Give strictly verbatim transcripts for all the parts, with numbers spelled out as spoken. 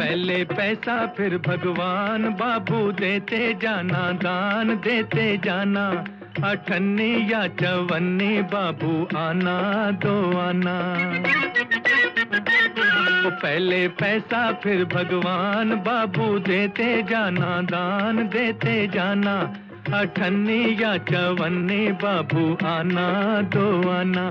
पहले पैसा फिर भगवान, बाबू देते जाना दान देते जाना। अठन्नी या चवन्नी बाबू आना दो आना। तो पहले पैसा फिर भगवान, बाबू देते जाना दान देते जाना। अठन्नी या चवन्नी बाबू आना दो आना।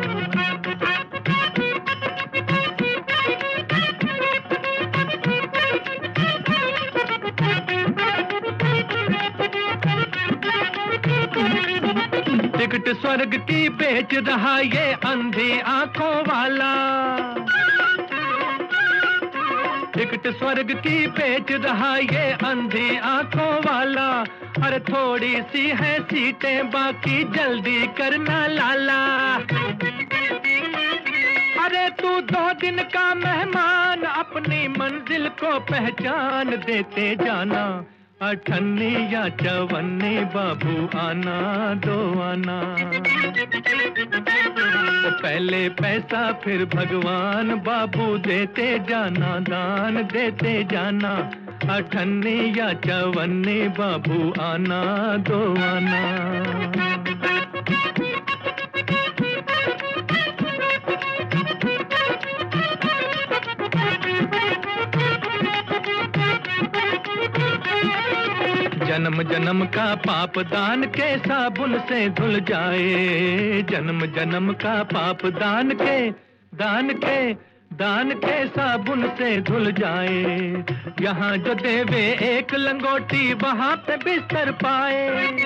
टिकट स्वर्ग की बेच रहा ये अंधी आंखों वाला। टिकट स्वर्ग की बेच रहा ये अंधी आंखों वाला। अरे थोड़ी सी है सीटें बाकी जल्दी करना लाला। अरे तू दो दिन का मेहमान, अपनी मंजिल को पहचान देते जाना। अठन्नी या चवन्नी बाबू आना दो आना। तो पहले पैसा फिर भगवान, बाबू देते जाना दान देते जाना। अठन्नी या चवन्नी बाबू आना दो आना। जन्म जन्म का पाप दान के साबुन से धुल जाए। जन्म जन्म का पाप दान के दान के दान के साबुन से धुल जाए। यहाँ जो देवे एक लंगोटी वहाँ पे बिस्तर पाए।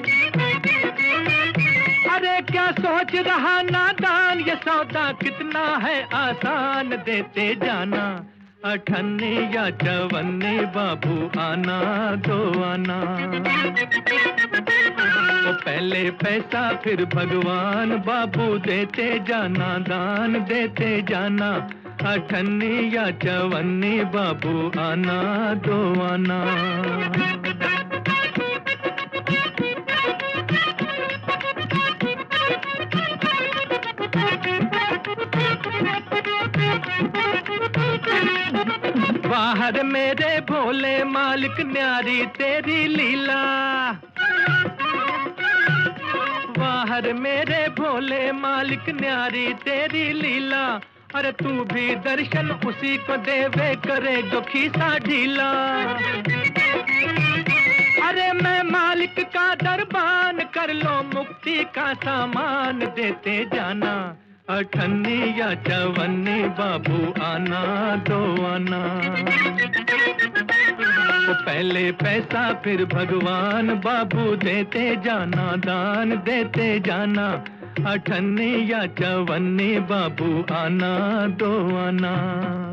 अरे क्या सोच रहा नादान, ये सौदा कितना है आसान देते जाना। अठन्नी या चवन्नी बाबू आना दो आना। तो पहले पैसा फिर भगवान, बाबू देते जाना दान देते जाना। अठन्नी या चवन्नी बाबू आना दो आना। बाहर मेरे भोले मालिक न्यारी तेरी लीला। बाहर मेरे भोले मालिक न्यारी तेरी लीला। अरे तू भी दर्शन उसी को देवे करे जो खीसा ढीला। अरे मैं मालिक का दरबान, कर लो मुक्ति का सामान देते जाना। अठन्नी या चवन्नी बाबू आना दो आना। तो पहले पैसा फिर भगवान, बाबू देते जाना दान देते जाना। अठन्नी या चवन्नी बाबू आना दो आना।